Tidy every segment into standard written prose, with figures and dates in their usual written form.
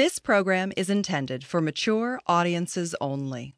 This program is intended for mature audiences only.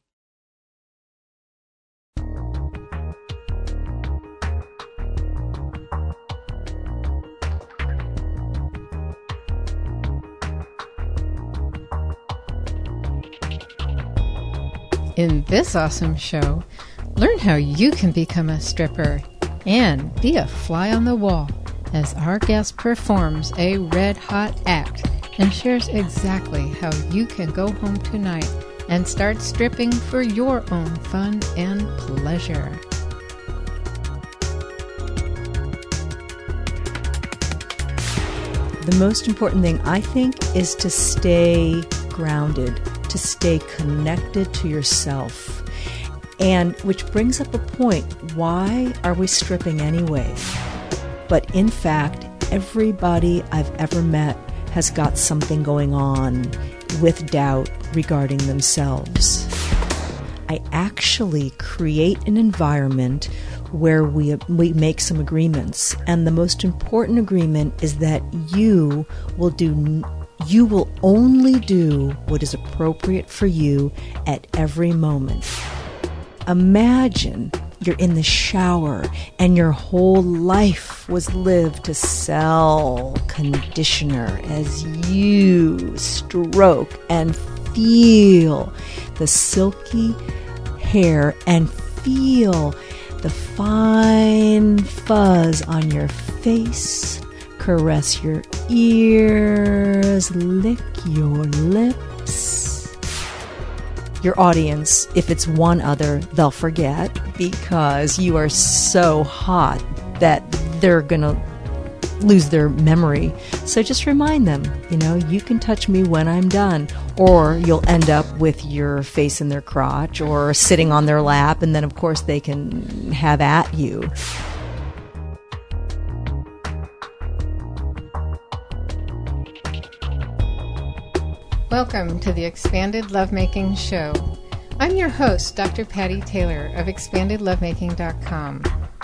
In this awesome show, learn how you can become a stripper and be a fly on the wall as our guest performs a red-hot act and shares exactly how you can go home tonight and start stripping for your own fun and pleasure. The most important thing, I think, is to stay grounded, to stay connected to yourself. And which brings up a point, why are we stripping anyway? But in fact, everybody I've ever met has got something going on with doubt regarding themselves. I actually create an environment where we make some agreements. And the most important agreement is that you will only do what is appropriate for you at every moment. Imagine you're in the shower and your whole life was lived to sell conditioner as you stroke and feel the silky hair and feel the fine fuzz on your face. Caress your ears, lick your lips. Your audience, if it's one other, they'll forget because you are so hot that they're going to lose their memory. So just remind them, you can touch me when I'm done. Or you'll end up with your face in their crotch or sitting on their lap, and then, of course, they can have at you. Welcome to the Expanded Lovemaking Show. I'm your host, Dr. Patty Taylor of ExpandedLovemaking.com.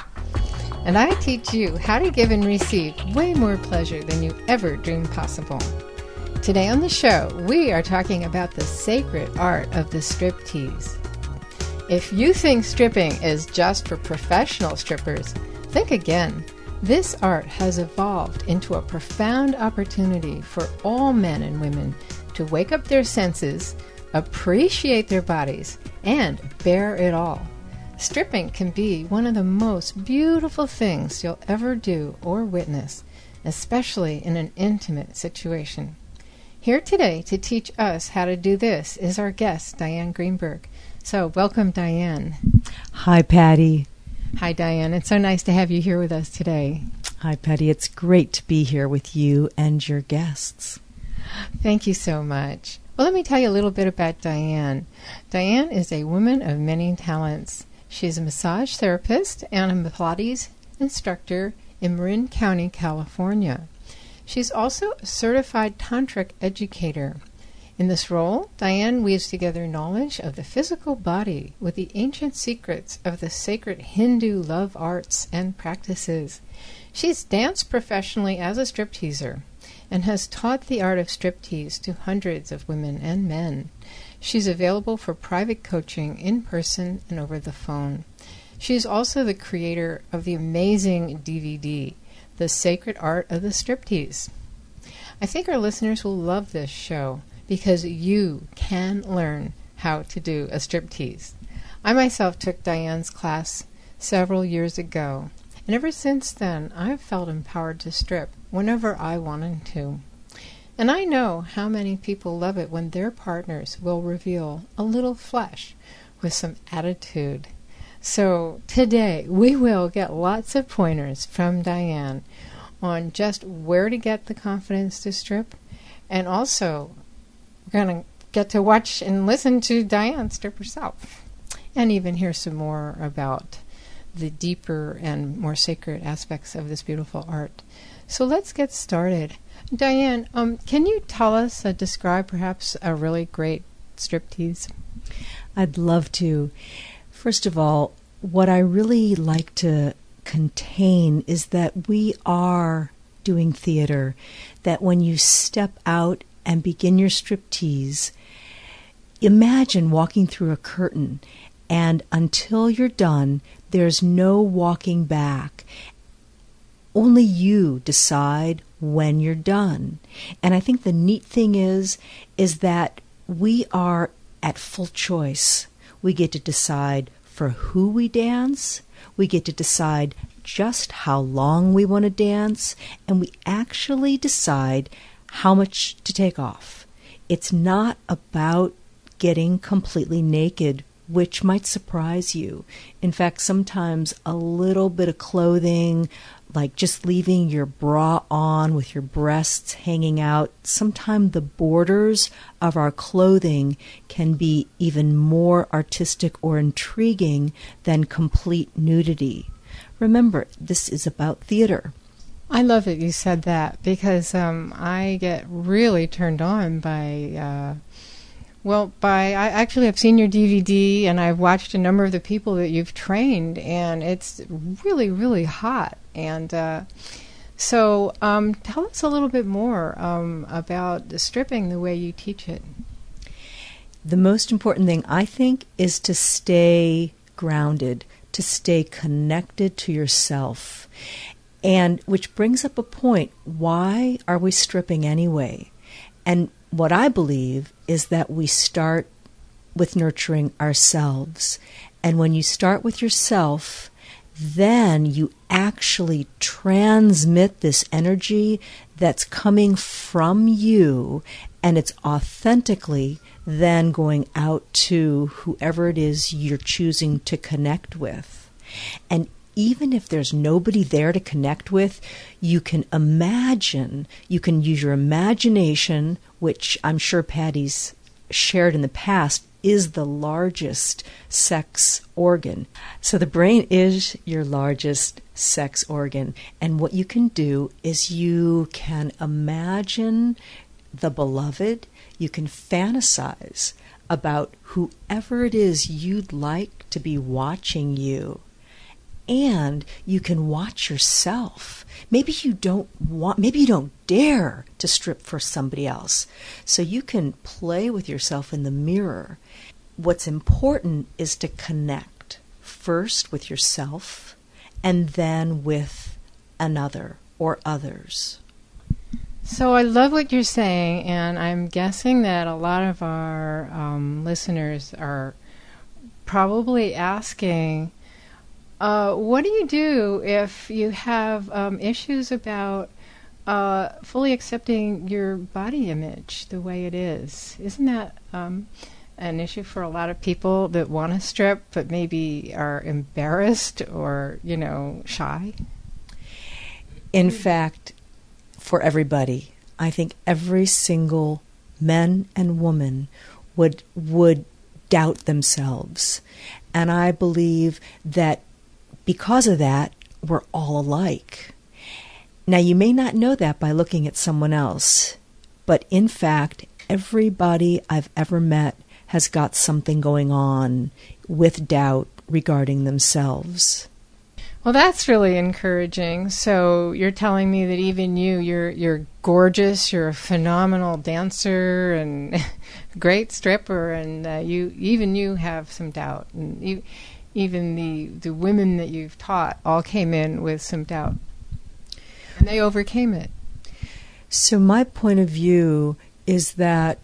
And I teach you how to give and receive way more pleasure than you ever dreamed possible. Today on the show, we are talking about the sacred art of the striptease. If you think stripping is just for professional strippers, think again. This art has evolved into a profound opportunity for all men and women to wake up their senses, appreciate their bodies, and bear it all. Stripping can be one of the most beautiful things you'll ever do or witness, especially in an intimate situation. Here today to teach us how to do this is our guest, Diane Greenberg. So welcome, Diane. Hi, Patty. Hi, Diane. It's so nice to have you here with us today. Hi, Patty. It's great to be here with you and your guests. Thank you so much. Well, let me tell you a little bit about Diane. Diane is a woman of many talents. She's a massage therapist and a Pilates instructor in Marin County, California. She's also a certified tantric educator. In this role, Diane weaves together knowledge of the physical body with the ancient secrets of the sacred Hindu love arts and practices. She's danced professionally as a stripteaser and has taught the art of striptease to hundreds of women and men. She's available for private coaching in person and over the phone. She's also the creator of the amazing DVD, The Sacred Art of the Striptease. I think our listeners will love this show because you can learn how to do a striptease. I myself took Diane's class several years ago, and ever since then I've felt empowered to strip whenever I wanted to. And I know how many people love it when their partners will reveal a little flesh with some attitude. So today we will get lots of pointers from Diane on just where to get the confidence to strip, and also we're going to get to watch and listen to Diane strip herself and even hear some more about the deeper and more sacred aspects of this beautiful art. So let's get started. Diane, can you tell us, describe perhaps a really great striptease? I'd love to. First of all, what I really like to contain is that we are doing theater, that when you step out and begin your striptease, imagine walking through a curtain, and until you're done, there's no walking back. Only you decide when you're done. And I think the neat thing is that we are at full choice. We get to decide for who we dance. We get to decide just how long we want to dance. And we actually decide how much to take off. It's not about getting completely naked, which might surprise you. In fact, sometimes a little bit of clothing, like just leaving your bra on with your breasts hanging out, sometimes the borders of our clothing can be even more artistic or intriguing than complete nudity. Remember, this is about theater. I love it you said that, because I get really turned on by I actually have seen your DVD, and I've watched a number of the people that you've trained, and it's really, really hot. And so tell us a little bit more about the stripping, the way you teach it. The most important thing, I think, is to stay grounded, to stay connected to yourself. And which brings up a point, why are we stripping anyway? And what I believe is that we start with nurturing ourselves. And when you start with yourself, then you actually transmit this energy that's coming from you, and it's authentically then going out to whoever it is you're choosing to connect with. And even if there's nobody there to connect with, you can imagine, you can use your imagination, which I'm sure Patty's shared in the past, is the largest sex organ. So the brain is your largest sex organ. And what you can do is you can imagine the beloved, you can fantasize about whoever it is you'd like to be watching you. And you can watch yourself. Maybe you don't dare to strip for somebody else. So you can play with yourself in the mirror. What's important is to connect first with yourself and then with another or others. So I love what you're saying, and I'm guessing that a lot of our listeners are probably asking, what do you do if you have issues about fully accepting your body image the way it is? Isn't that an issue for a lot of people that want to strip but maybe are embarrassed or, shy? In fact, for everybody, I think every single man and woman would doubt themselves. And I believe that because of that, we're all alike. Now, you may not know that by looking at someone else, but in fact, everybody I've ever met has got something going on with doubt regarding themselves. Well, that's really encouraging. So you're telling me that even you're gorgeous, you're a phenomenal dancer and great stripper, and you have some doubt, and even the women that you've taught all came in with some doubt, and they overcame it. So my point of view is that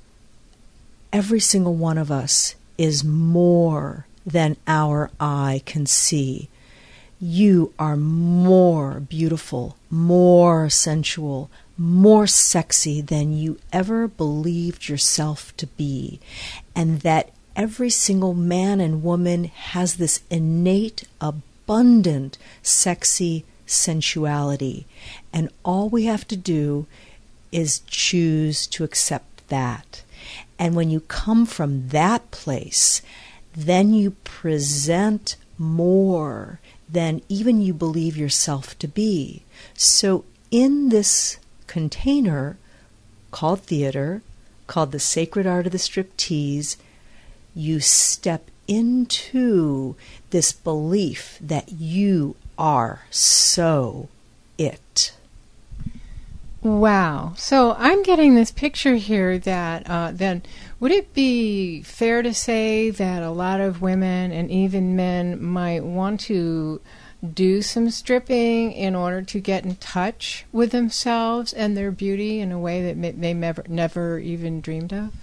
every single one of us is more than our eye can see. You are more beautiful, more sensual, more sexy than you ever believed yourself to be. And that every single man and woman has this innate, abundant, sexy sensuality. And all we have to do is choose to accept that. And when you come from that place, then you present more than even you believe yourself to be. So in this container called theater, called the sacred art of the striptease, you step into this belief that you are so it. Wow. So I'm getting this picture here that then would it be fair to say that a lot of women and even men might want to do some stripping in order to get in touch with themselves and their beauty in a way that they never even dreamed of?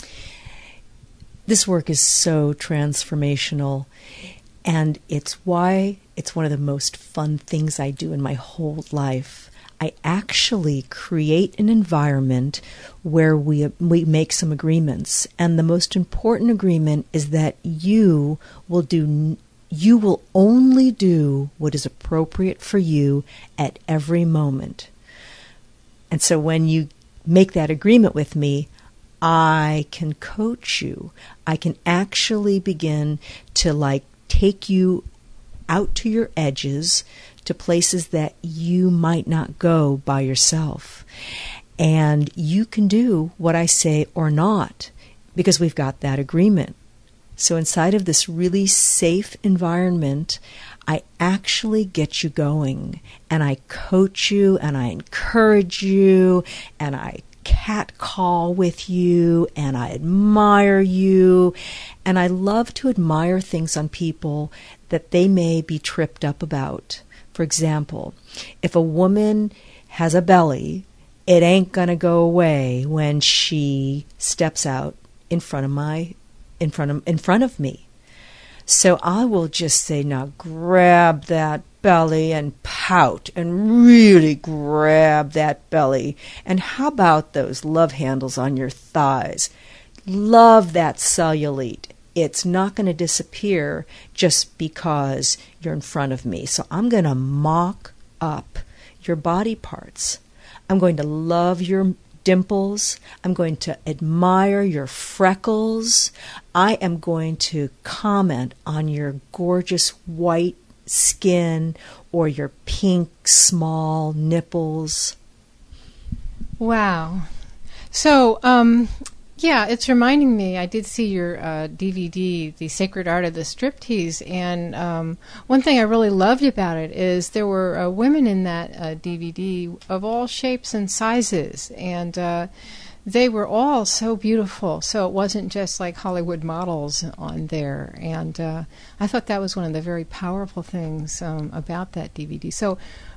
This work is so transformational, and it's why it's one of the most fun things I do in my whole life. I actually create an environment where we make some agreements, and the most important agreement is that you will only do what is appropriate for you at every moment. And so when you make that agreement with me, I can coach you. I can actually begin to take you out to your edges, to places that you might not go by yourself. And you can do what I say or not, because we've got that agreement. So inside of this really safe environment, I actually get you going, and I coach you, and I encourage you, and I catcall with you, and I admire you. And I love to admire things on people that they may be tripped up about. For example, if a woman has a belly, it ain't going to go away when she steps out in front of me. So I will just say, now grab that belly and pout and really grab that belly. And how about those love handles on your thighs? Love that cellulite. It's not going to disappear just because you're in front of me. So I'm going to mock up your body parts. I'm going to love your dimples. I'm going to admire your freckles. I am going to comment on your gorgeous white skin or your pink small nipples. Wow. So, yeah, it's reminding me, I did see your DVD, The Sacred Art of the Striptease, and one thing I really loved about it is there were women in that DVD of all shapes and sizes, and they were all so beautiful, so it wasn't just like Hollywood models on there, and I thought that was one of the very powerful things about that DVD. So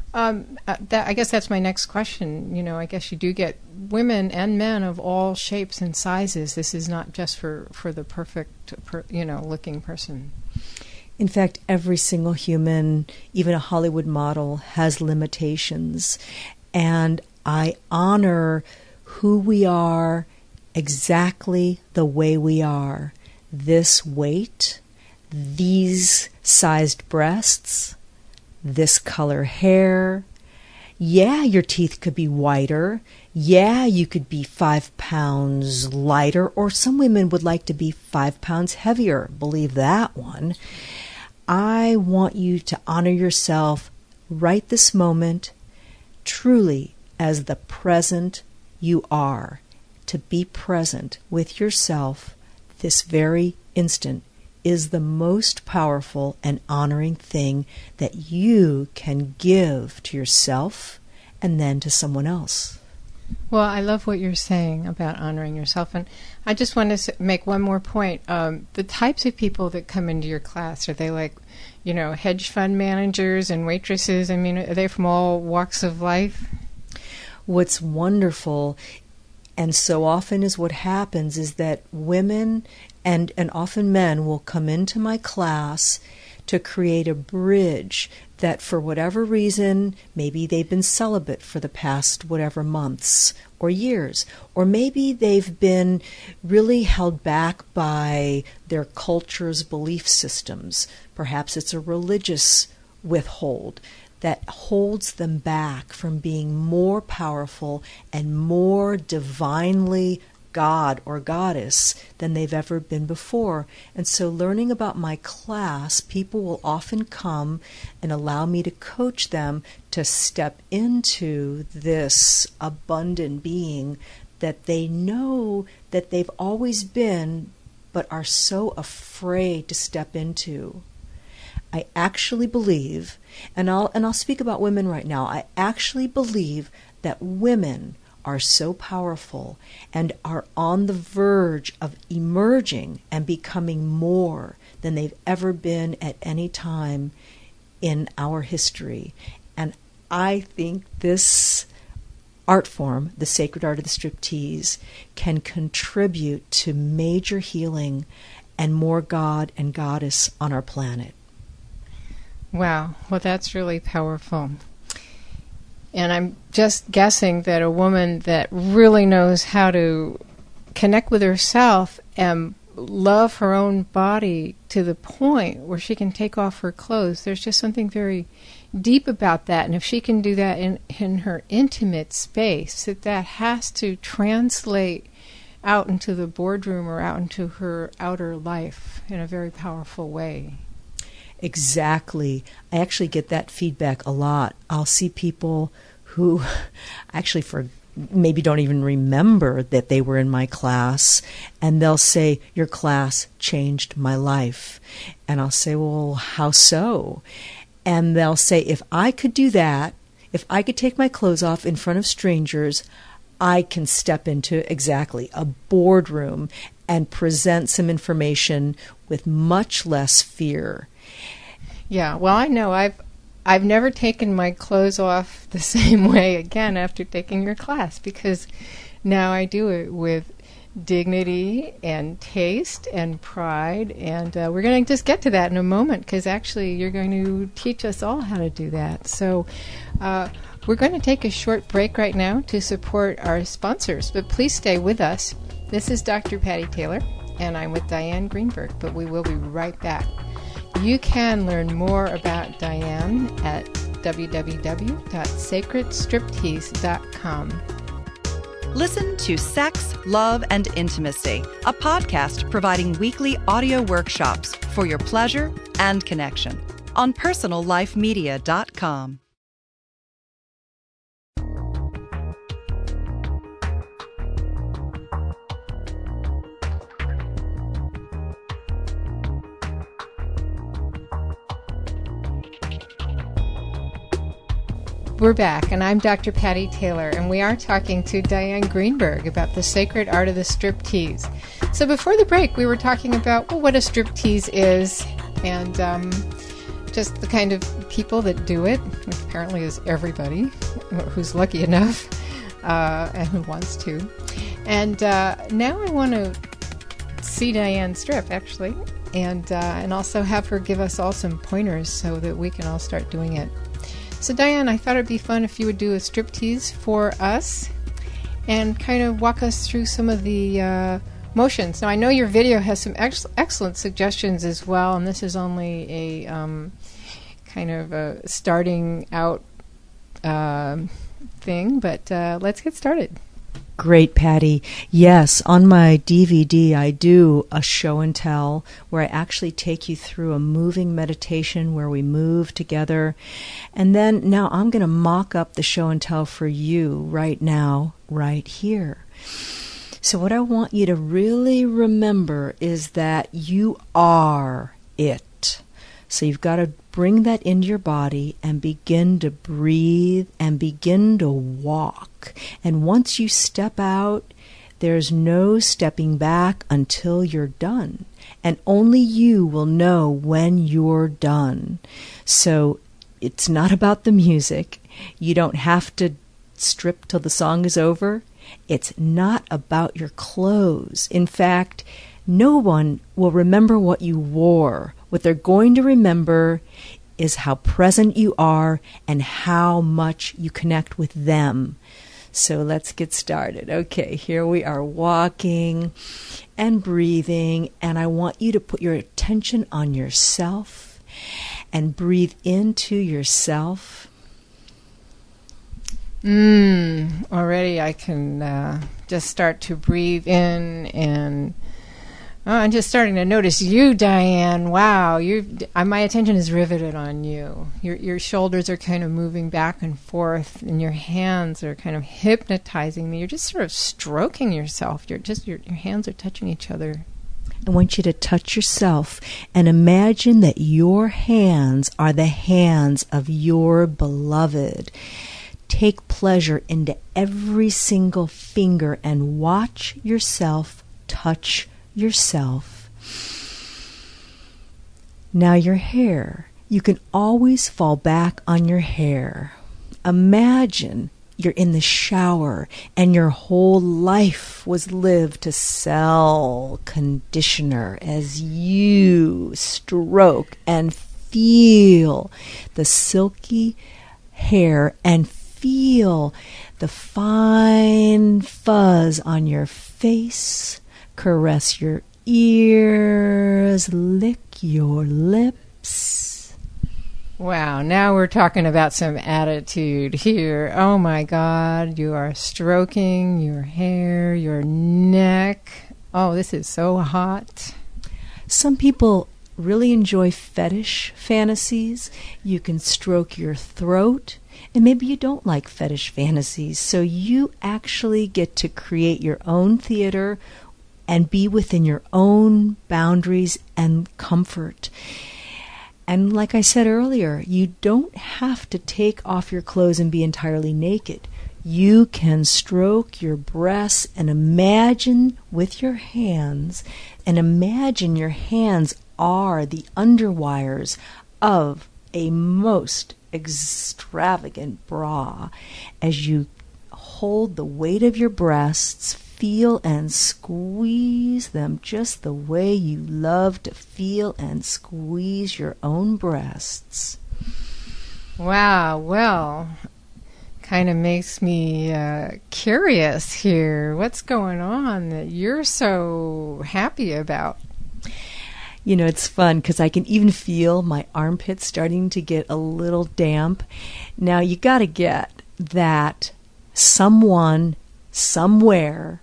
I guess that's my next question. I guess you do get women and men of all shapes and sizes. This is not just for the perfect, looking person. In fact, every single human, even a Hollywood model, has limitations. And I honor who we are exactly the way we are. This weight, these sized breasts, this color hair. Yeah, your teeth could be whiter. Yeah, you could be 5 pounds lighter, or some women would like to be 5 pounds heavier. Believe that one. I want you to honor yourself right this moment, truly as the present you are. To be present with yourself this very instant is the most powerful and honoring thing that you can give to yourself and then to someone else. Well, I love what you're saying about honoring yourself. And I just want to make one more point. The types of people that come into your class, are they like, hedge fund managers and waitresses? I mean, are they from all walks of life? What's wonderful, and so often is what happens, is that women and often men will come into my class to create a bridge that for whatever reason, maybe they've been celibate for the past whatever months or years, or maybe they've been really held back by their culture's belief systems. Perhaps it's a religious withhold that holds them back from being more powerful and more divinely God or goddess than they've ever been before. And so learning about my class, people will often come and allow me to coach them to step into this abundant being that they know that they've always been, but are so afraid to step into. I actually believe, and I'll speak about women right now, I actually believe that women are so powerful and are on the verge of emerging and becoming more than they've ever been at any time in our history. And I think this art form, the sacred art of the striptease, can contribute to major healing and more God and Goddess on our planet. Wow. Well, that's really powerful. And I'm just guessing that a woman that really knows how to connect with herself and love her own body to the point where she can take off her clothes, there's just something very deep about that. And if she can do that in her intimate space, that has to translate out into the boardroom or out into her outer life in a very powerful way. Exactly. I actually get that feedback a lot. I'll see people who actually maybe don't even remember that they were in my class, and they'll say, "Your class changed my life." And I'll say, "Well, how so?" And they'll say, "If I could do that, if I could take my clothes off in front of strangers, I can step into exactly a boardroom and present some information with much less fear." Yeah, well, I know I've never taken my clothes off the same way again after taking your class, because now I do it with dignity and taste and pride, and we're going to just get to that in a moment, because actually you're going to teach us all how to do that. So we're going to take a short break right now to support our sponsors, but please stay with us. This is Dr. Patty Taylor, and I'm with Diane Greenberg, but we will be right back. You can learn more about Diane at www.sacredstriptease.com. Listen to Sex, Love, and Intimacy, a podcast providing weekly audio workshops for your pleasure and connection on personallifemedia.com. We're back, and I'm Dr. Patty Taylor, and we are talking to Diane Greenberg about the sacred art of the striptease. So before the break, we were talking about what a striptease is, and just the kind of people that do it, which apparently is everybody who's lucky enough and who wants to. And now I want to see Diane strip, actually, and also have her give us all some pointers so that we can all start doing it. So Diane, I thought it'd be fun if you would do a striptease for us and kind of walk us through some of the motions. Now, I know your video has some excellent suggestions as well, and this is only a kind of a starting out thing, but let's get started. Great, Patty. Yes, on my DVD I do a show and tell where I actually take you through a moving meditation where we move together. And then now I'm going to mock up the show and tell for you right now, right here. So what I want you to really remember is that you are it. So you've got to bring that into your body and begin to breathe and begin to walk. And once you step out, there's no stepping back until you're done. And only you will know when you're done. So it's not about the music. You don't have to strip till the song is over. It's not about your clothes. In fact, no one will remember what you wore. What they're going to remember is how present you are and how much you connect with them. So let's get started. Okay, here we are walking and breathing, and I want you to put your attention on yourself and breathe into yourself. Already I can just start to breathe in, and I'm just starting to notice you, Diane. Wow, my attention is riveted on you. Your shoulders are kind of moving back and forth, and your hands are kind of hypnotizing me. You're just sort of stroking yourself. Your hands are touching each other. I want you to touch yourself and imagine that your hands are the hands of your beloved. take pleasure into every single finger and watch yourself touch yourself. Now your hair. You can always fall back on your hair. Imagine you're in the shower and your whole life was lived to sell conditioner as you stroke and feel the silky hair and feel the fine fuzz on your face, caress your ears, lick your lips. Wow, now we're talking about some attitude here. Oh my God, you are stroking your hair, your neck. Oh, this is so hot. Some people really enjoy fetish fantasies. You can stroke your throat, and maybe you don't like fetish fantasies, so you actually get to create your own theater and be within your own boundaries and comfort. And like I said earlier, you don't have to take off your clothes and be entirely naked. You can stroke your breasts and imagine with your hands, and imagine your hands are the underwires of a most extravagant bra as you hold the weight of your breasts, feel and squeeze them just the way you love to feel and squeeze your own breasts. Wow, well, kind of makes me curious here. What's going on that you're so happy about? You know, it's fun because I can even feel my armpits starting to get a little damp. Now, you got to get that someone, somewhere,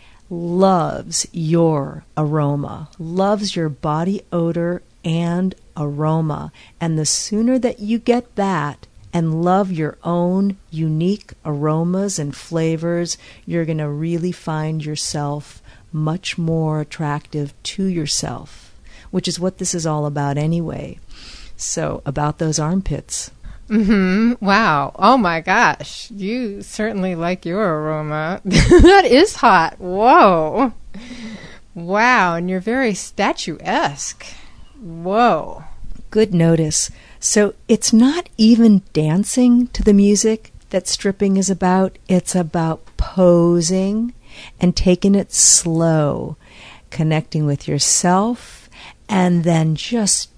loves your aroma, loves your body odor and aroma. And the sooner that you get that and love your own unique aromas and flavors, you're going to really find yourself much more attractive to yourself, which is what this is all about anyway. So, about those armpits. Mm-hmm. Wow. Oh my gosh. You certainly like your aroma. That is hot. Whoa. Wow. And you're very statuesque. Whoa. Good notice. So it's not even dancing to the music that stripping is about. It's about posing and taking it slow, connecting with yourself, and then just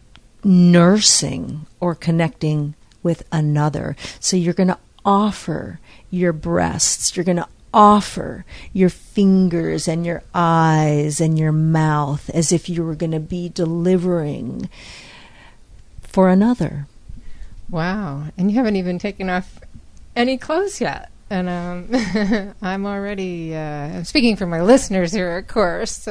nursing or connecting with another. So you're going to offer your breasts, you're going to offer your fingers and your eyes and your mouth as if you were going to be delivering for another. Wow. And you haven't even taken off any clothes yet. And I'm already, speaking for my listeners here, of course,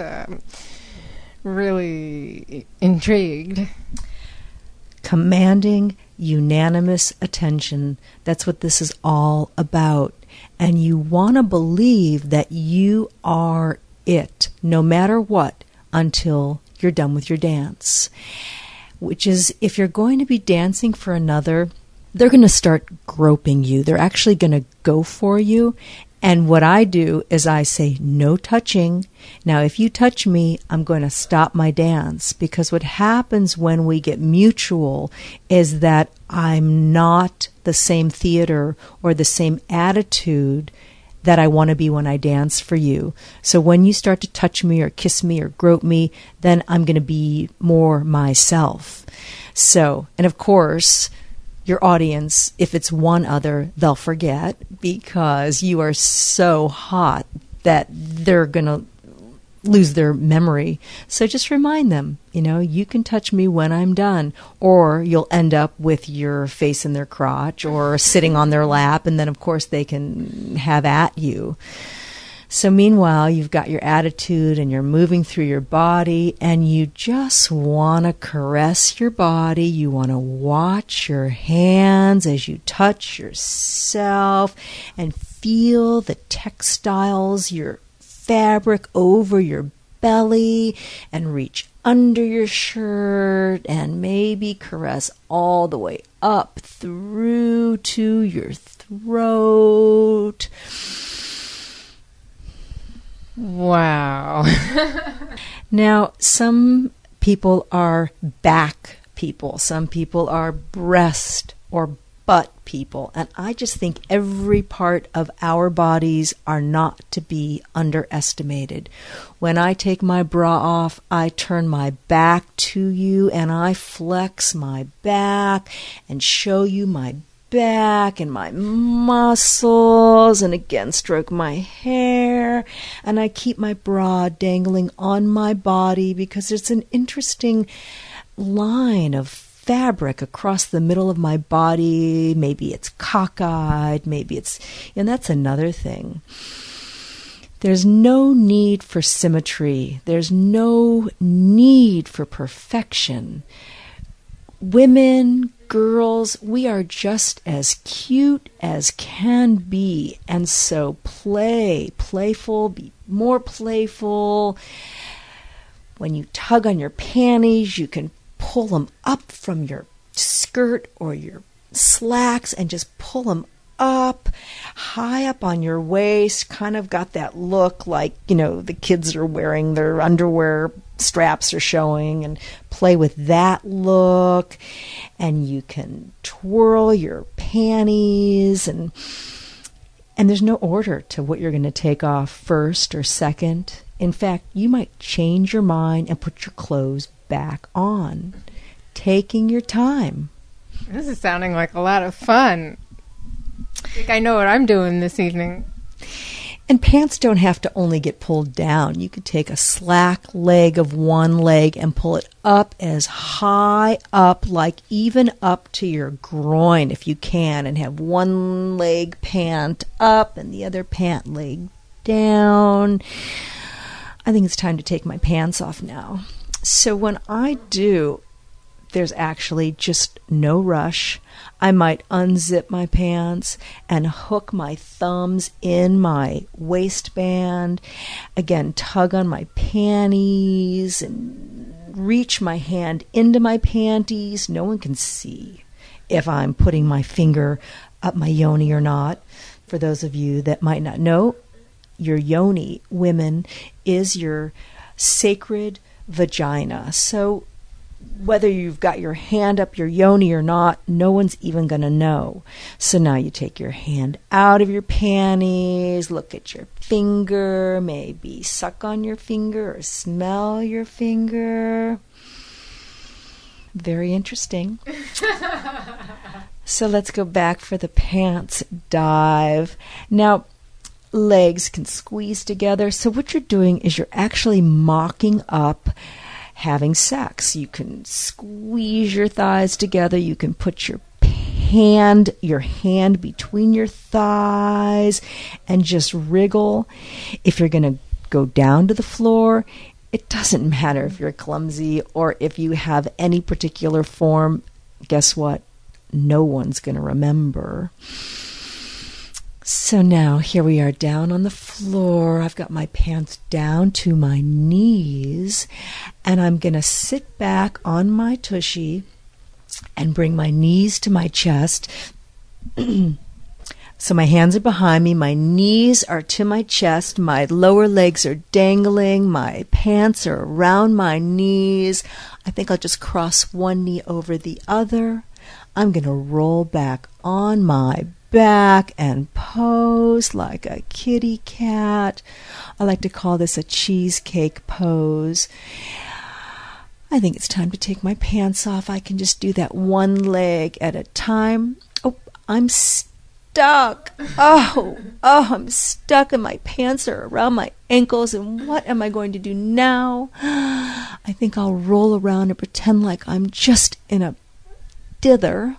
really intrigued. Commanding unanimous attention. That's what this is all about. And you want to believe that you are it, no matter what, until you're done with your dance. Which is, if you're going to be dancing for another, they're going to start groping you. They're actually going to go for you. And what I do is I say, no touching. Now, if you touch me, I'm going to stop my dance. Because what happens when we get mutual is that I'm not the same theater or the same attitude that I want to be when I dance for you. So when you start to touch me or kiss me or grope me, then I'm going to be more myself. So, and of course, your audience, if it's one other, they'll forget because you are so hot that they're going to lose their memory. So just remind them, you can touch me when I'm done, or you'll end up with your face in their crotch or sitting on their lap, and then of course they can have at you. So meanwhile, you've got your attitude and you're moving through your body and you just want to caress your body. You want to watch your hands as you touch yourself and feel the textiles, your fabric over your belly and reach under your shirt and maybe caress all the way up through to your throat. Wow. Now, some people are back people. Some people are breast or butt people. And I just think every part of our bodies are not to be underestimated. When I take my bra off, I turn my back to you and I flex my back and show you my back and my muscles, and again stroke my hair, and I keep my bra dangling on my body because it's an interesting line of fabric across the middle of my body. Maybe it's cockeyed, maybe it's, and that's another thing. There's no need for symmetry. There's no need for perfection. Women, girls, we are just as cute as can be. And so playful, be more playful. When you tug on your panties, you can pull them up from your skirt or your slacks and just pull them up, high up on your waist, kind of got that look like, you know, the kids are wearing their underwear, straps are showing, and play with that look. And you can twirl your panties, and there's no order to what you're going to take off first or second. In fact, you might change your mind and put your clothes back on, taking your time. This is sounding like a lot of fun. I think I know what I'm doing this evening. And pants don't have to only get pulled down. You could take a slack leg of one leg and pull it up as high up, like even up to your groin if you can, and have one leg pant up and the other pant leg down. I think it's time to take my pants off now. So when I do, there's actually just no rush. I might unzip my pants and hook my thumbs in my waistband. Again, tug on my panties and reach my hand into my panties. No one can see if I'm putting my finger up my yoni or not. For those of you that might not know, your yoni, women, is your sacred vagina. So whether you've got your hand up your yoni or not, no one's even going to know. So now you take your hand out of your panties, look at your finger, maybe suck on your finger or smell your finger. Very interesting. So let's go back for the pants dive. Now, legs can squeeze together. So what you're doing is you're actually mocking up having sex. You can squeeze your thighs together. You can put your hand between your thighs and just wriggle. If you're going to go down to the floor, it doesn't matter if you're clumsy or if you have any particular form. Guess what? No one's going to remember. So now here we are down on the floor. I've got my pants down to my knees, and I'm going to sit back on my tushy and bring my knees to my chest. So my hands are behind me, my knees are to my chest, my lower legs are dangling, my pants are around my knees. I think I'll just cross one knee over the other. I'm going to roll back on my back and pose like a kitty cat. I like to call this a cheesecake pose. I think it's time to take my pants off. I can just do that one leg at a time. Oh, I'm stuck. Oh, I'm stuck and my pants are around my ankles, and what am I going to do now? I think I'll roll around and pretend like I'm just in a dither.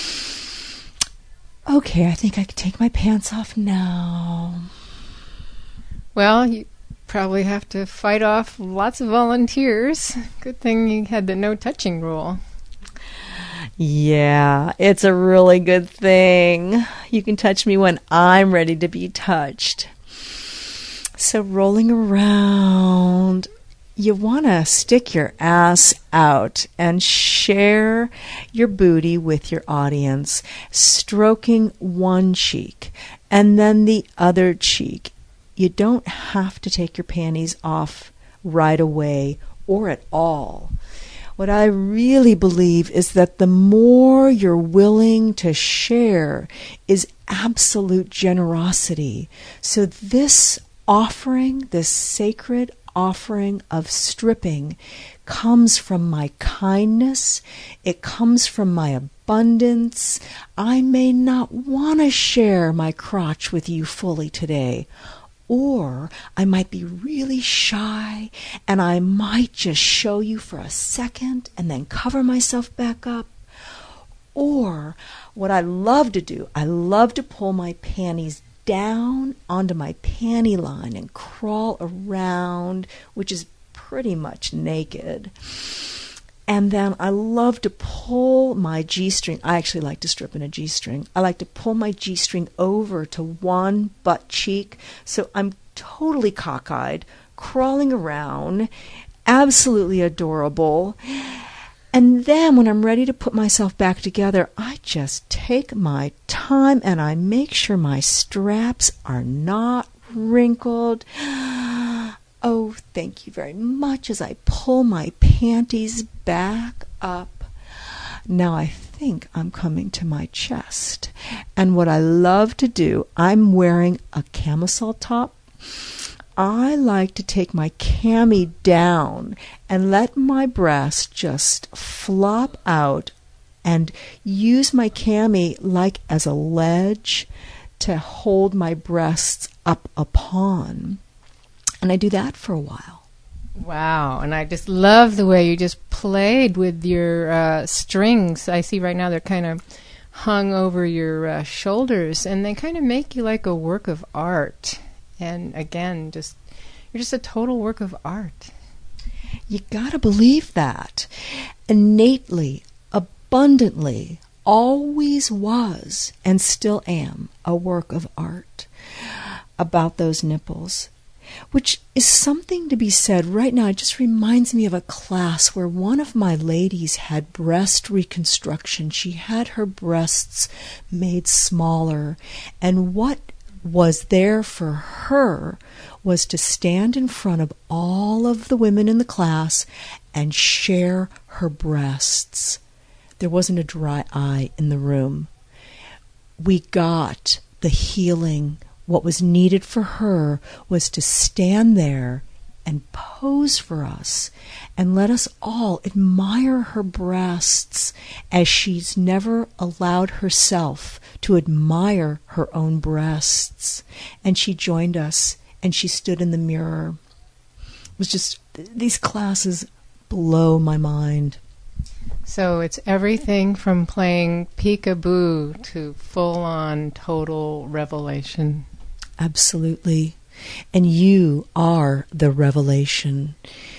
Okay, I think I can take my pants off now. Well, you probably have to fight off lots of volunteers. Good thing you had the no touching rule. Yeah, it's a really good thing. You can touch me when I'm ready to be touched. So rolling around, you want to stick your ass out and share your booty with your audience, stroking one cheek and then the other cheek. You don't have to take your panties off right away or at all. What I really believe is that the more you're willing to share is absolute generosity. So this offering, this sacred offering of stripping, comes from my kindness. It comes from my abundance. I may not want to share my crotch with you fully today. Or I might be really shy and I might just show you for a second and then cover myself back up. Or what I love to do, I love to pull my panties down onto my panty line and crawl around, which is pretty much naked. And then I love to pull my G-string. I actually like to strip in a G-string. I like to pull my G-string over to one butt cheek. So I'm totally cockeyed, crawling around, absolutely adorable. And then when I'm ready to put myself back together, I just take my time and I make sure my straps are not wrinkled. Oh, thank you very much as I pull my panties back up. Now I think I'm coming to my chest. And what I love to do, I'm wearing a camisole top. I like to take my cami down and let my breast just flop out and use my cami like as a ledge to hold my breasts up upon. And I do that for a while. Wow. And I just love the way you just played with your strings. I see right now they're kind of hung over your shoulders, and they kind of make you like a work of art. And again, you're just a total work of art. You gotta believe that. Innately, abundantly, always was, and still am, a work of art about those nipples. Which is something to be said right now. It just reminds me of a class where one of my ladies had breast reconstruction. She had her breasts made smaller, and what was there for her was to stand in front of all of the women in the class and share her breasts. There wasn't a dry eye in the room. We got the healing. What was needed for her was to stand there and pose for us and let us all admire her breasts as she's never allowed herself to admire her own breasts. And she joined us and she stood in the mirror. It was just, these classes blow my mind. So it's everything from playing peekaboo to full-on total revelation. Absolutely. And you are the revelation.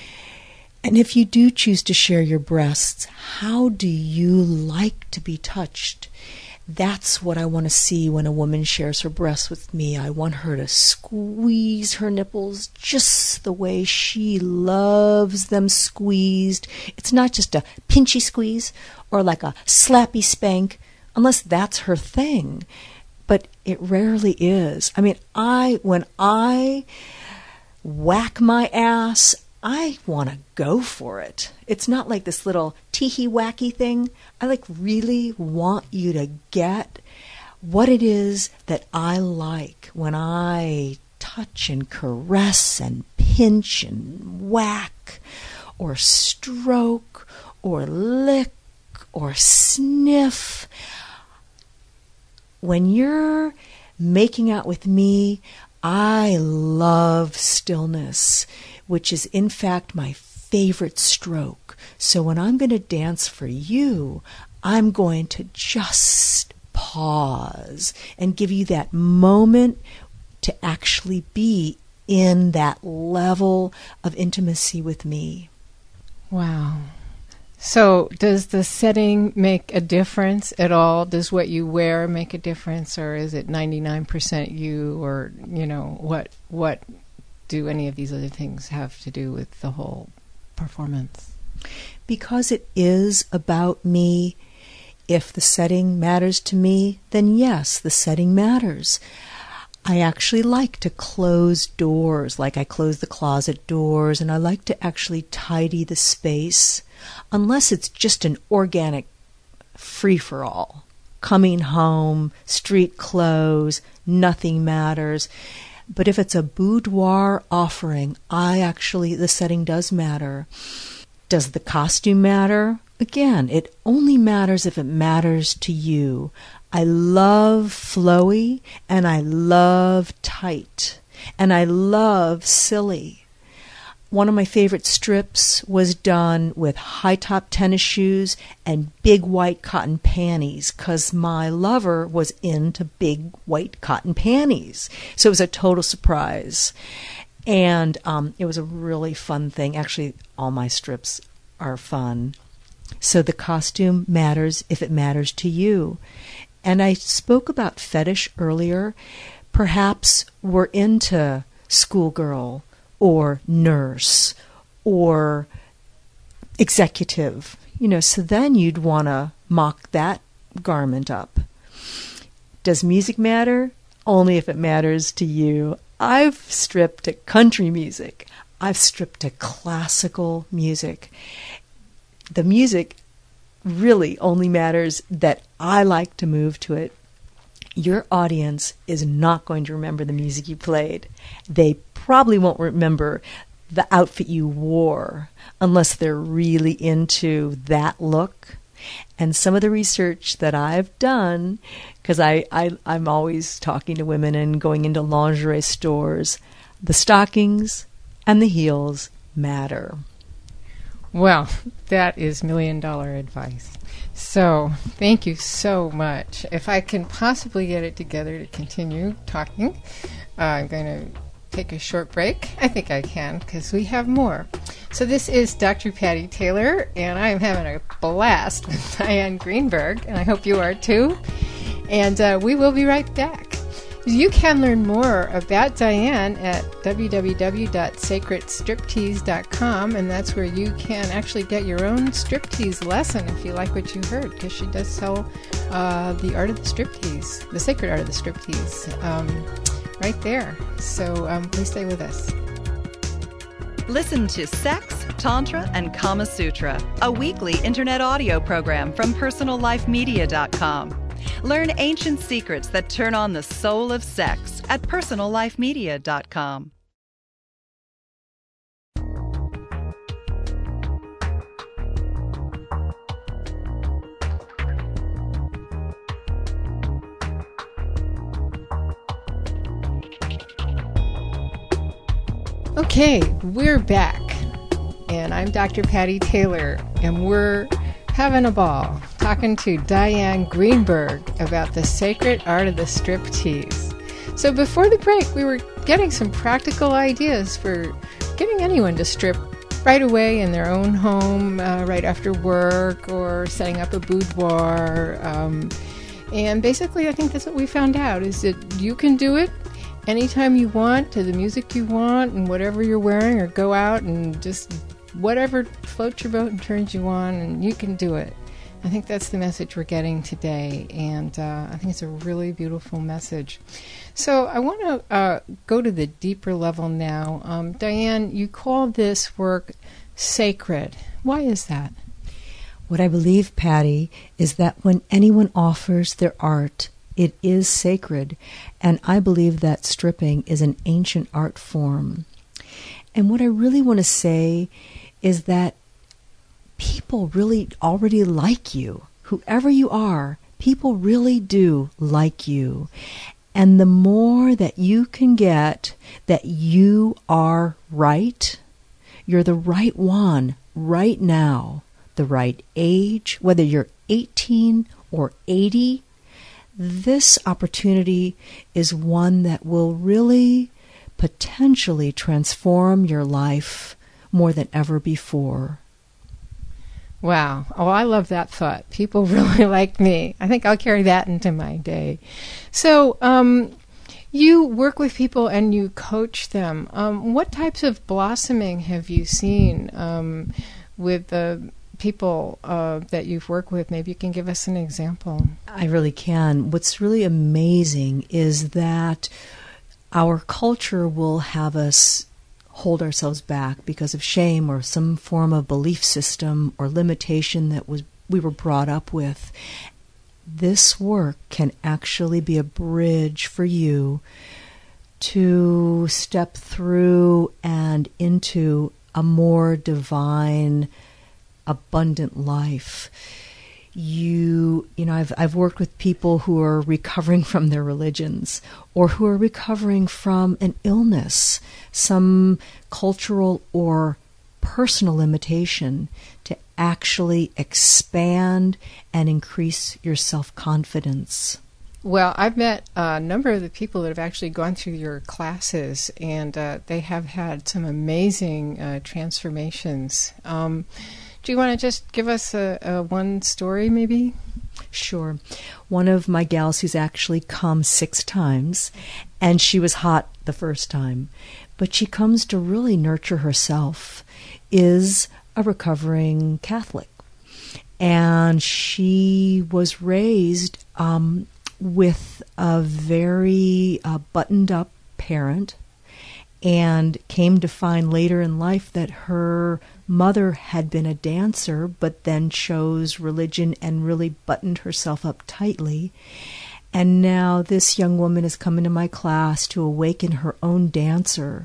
And if you do choose to share your breasts, how do you like to be touched? That's what I want to see when a woman shares her breasts with me. I want her to squeeze her nipples just the way she loves them squeezed. It's not just a pinchy squeeze or like a slappy spank, unless that's her thing. But it rarely is. I mean, when I whack my ass, I want to go for it. It's not like this little tee-hee wacky thing. I really want you to get what it is that I like when I touch and caress and pinch and whack or stroke or lick or sniff. When you're making out with me, I love stillness, which is in fact my favorite stroke. So when I'm going to dance for you, I'm going to just pause and give you that moment to actually be in that level of intimacy with me. Wow. So does the setting make a difference at all? Does what you wear make a difference, or is it 99% you, or, what do any of these other things have to do with the whole performance? Because it is about me. If the setting matters to me, then yes, the setting matters. I actually like to close doors, like I close the closet doors, and I like to actually tidy the space, unless it's just an organic free-for-all. Coming home, street clothes, nothing matters. But if it's a boudoir offering, the setting does matter. Does the costume matter? Again, it only matters if it matters to you. I love flowy, and I love tight, and I love silly. One of my favorite strips was done with high-top tennis shoes and big white cotton panties, because my lover was into big white cotton panties. So it was a total surprise. And it was a really fun thing. Actually, all my strips are fun. So the costume matters if it matters to you. And I spoke about fetish earlier. Perhaps we're into schoolgirl or nurse or executive, so then you'd want to mock that garment up. Does music matter? Only if it matters to you. I've stripped to country music. I've stripped to classical music. The music really only matters that I like to move to it. Your audience is not going to remember the music you played. They probably won't remember the outfit you wore unless they're really into that look. And some of the research that I've done, because I'm always talking to women and going into lingerie stores, the stockings and the heels matter. Well, that is $1 million advice. So, thank you so much. If I can possibly get it together to continue talking, I'm going to take a short break. I think I can, because we have more. So this is Dr. Patty Taylor, and I'm having a blast with Diane Greenberg, and I hope you are too. And we will be right back. You can learn more about Diane at www.sacredstriptease.com, and that's where you can actually get your own striptease lesson if you like what you heard, because she does sell the art of the striptease, the sacred art of the striptease, right there. So please stay with us. Listen to Sex, Tantra, and Kama Sutra, a weekly internet audio program from PersonalLifeMedia.com. Learn ancient secrets that turn on the soul of sex at PersonalLifeMedia.com. Okay, we're back, and I'm Dr. Patty Taylor, and we're having a ball talking to Diane Greenberg about the sacred art of the striptease. So before the break, we were getting some practical ideas for getting anyone to strip right away in their own home, right after work, or setting up a boudoir. And basically, I think that's what we found out, is that you can do it anytime you want, to the music you want, and whatever you're wearing, or go out and just whatever floats your boat and turns you on, and you can do it. I think that's the message we're getting today, and I think it's a really beautiful message. So I want to go to the deeper level now. Diane, you call this work sacred. Why is that? What I believe, Patty, is that when anyone offers their art, it is sacred, and I believe that stripping is an ancient art form. And what I really want to say is that people really already like you. Whoever you are, people really do like you. And the more that you can get that you are right, you're the right one right now, the right age, whether you're 18 or 80, this opportunity is one that will really potentially transform your life more than ever before. Wow. Oh, I love that thought. People really like me. I think I'll carry that into my day. So, You work with people and you coach them. What types of blossoming have you seen with the people that you've worked with? Maybe you can give us an example. I really can. What's really amazing is that our culture will have us hold ourselves back because of shame or some form of belief system or limitation that we were brought up with. This work can actually be a bridge for you to step through and into a more divine, abundant life. I've worked with people who are recovering from their religions or who are recovering from an illness, some cultural or personal limitation, to actually expand and increase your self-confidence. Well, I've met a number of the people that have actually gone through your classes, and they have had some amazing transformations. Do you want to just give us a one story, maybe? Sure. One of my gals who's actually come 6 times, and she was hot the first time, but she comes to really nurture herself, is a recovering Catholic. And she was raised with a very buttoned-up parent, and came to find later in life that her mother had been a dancer, but then chose religion and really buttoned herself up tightly. And now this young woman has come into my class to awaken her own dancer.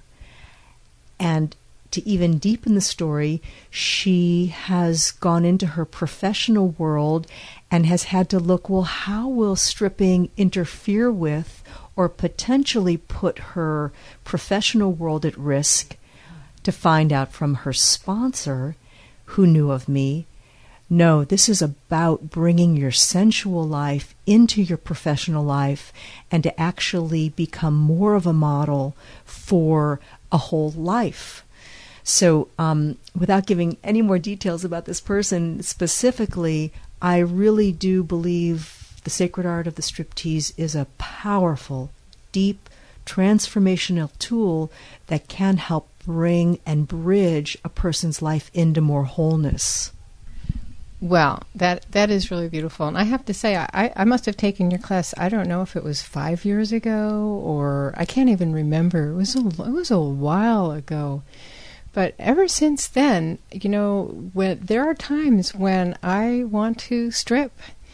And to even deepen the story, she has gone into her professional world and has had to look, well, how will stripping interfere with or potentially put her professional world at risk, to find out from her sponsor, who knew of me, no, this is about bringing your sensual life into your professional life and to actually become more of a model for a whole life. So without giving any more details about this person specifically, I really do believe the sacred art of the striptease is a powerful, deep, transformational tool that can help bring and bridge a person's life into more wholeness. Well, that is really beautiful. And I have to say, I must have taken your class, I don't know if it was 5 years ago, or I can't even remember. It was a while ago. But ever since then, when there are times when I want to strip.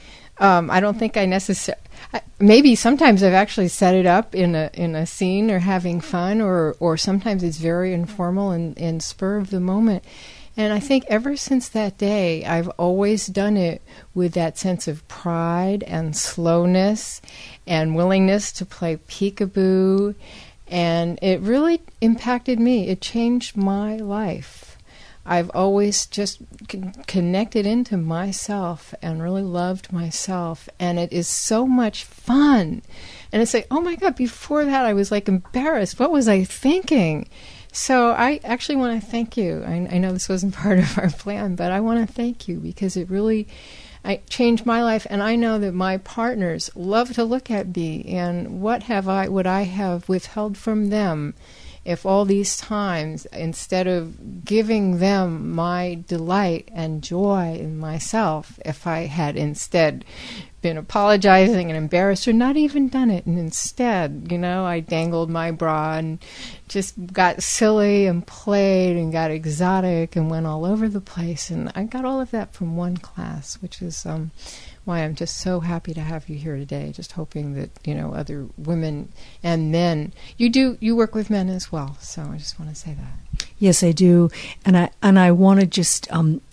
I don't think I necessarily. Maybe sometimes I've actually set it up in a scene or having fun, or sometimes it's very informal and spur of the moment. And I think ever since that day, I've always done it with that sense of pride and slowness and willingness to play peekaboo. And it really impacted me. It changed my life. I've always just connected into myself and really loved myself. And it is so much fun. And it's like, oh my God, before that I was like embarrassed. What was I thinking? So I actually want to thank you. I know this wasn't part of our plan, but I want to thank you because it really changed my life. And I know that my partners love to look at me, and would I have withheld from them if all these times, instead of giving them my delight and joy in myself, if I had instead been apologizing and embarrassed or not even done it, and instead, I dangled my bra and just got silly and played and got exotic and went all over the place. And I got all of that from one class, which is why I'm just so happy to have you here today. Just hoping that, other women and men, you work with men as well. So I just want to say that. Yes, I do. And I want to just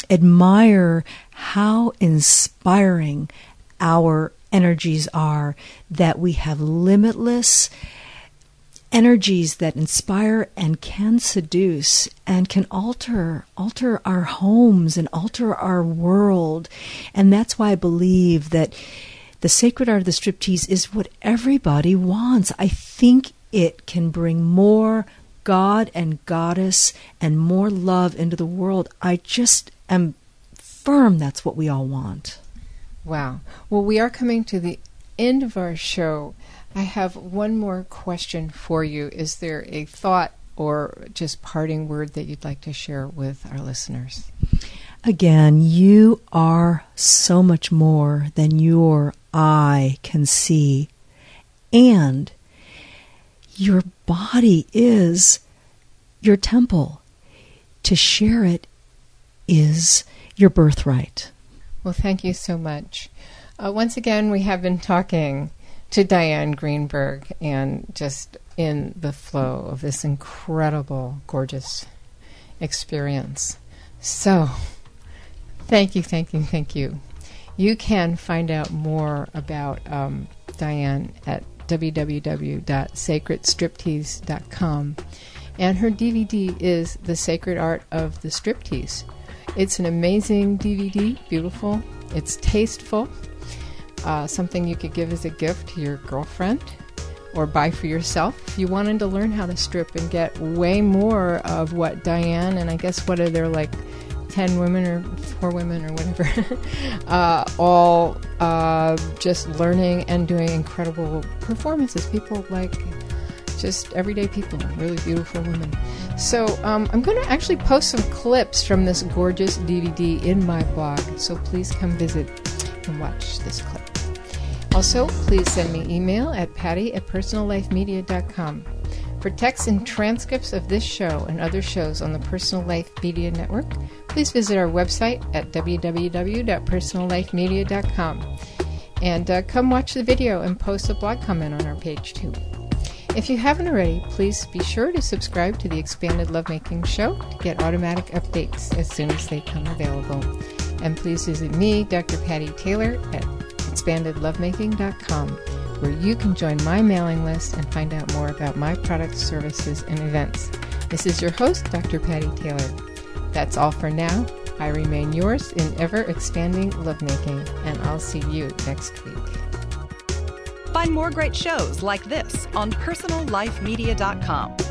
admire how inspiring our energies are, that we have limitless energies that inspire and can seduce and can alter our homes and alter our world. And that's why I believe that the sacred art of the striptease is what everybody wants. I think it can bring more God and goddess and more love into the world. I just am firm that's what we all want. Wow. Well, we are coming to the end of our show. I have one more question for you. Is there a thought or just parting word that you'd like to share with our listeners? Again, you are so much more than your eye can see. And your body is your temple. To share it is your birthright. Well, thank you so much. Once again, we have been talking to Diane Greenberg, and just in the flow of this incredible, gorgeous experience. So, thank you, thank you, thank you. You can find out more about Diane at www.sacredstriptease.com. And her DVD is The Sacred Art of the Striptease. It's an amazing DVD, beautiful. It's tasteful. Something you could give as a gift to your girlfriend or buy for yourself if you wanted to learn how to strip and get way more of what Diane, and I guess what are there, like 10 women or 4 women or whatever, all just learning and doing incredible performances. People like just everyday people, really beautiful women. So I'm going to actually post some clips from this gorgeous DVD in my blog, so please come visit and watch this clip. Also, please send me email at patty@personallifemedia.com. For texts and transcripts of this show and other shows on the Personal Life Media Network, please visit our website at www.personallifemedia.com. And come watch the video and post a blog comment on our page too. If you haven't already, please be sure to subscribe to the Expanded Lovemaking Show to get automatic updates as soon as they come available. And please visit me, Dr. Patty Taylor, at expandedlovemaking.com, where you can join my mailing list and find out more about my products, services, and events. This is your host, Dr. Patty Taylor. That's all for now. I remain yours in ever-expanding lovemaking, and I'll see you next week. Find more great shows like this on personallifemedia.com.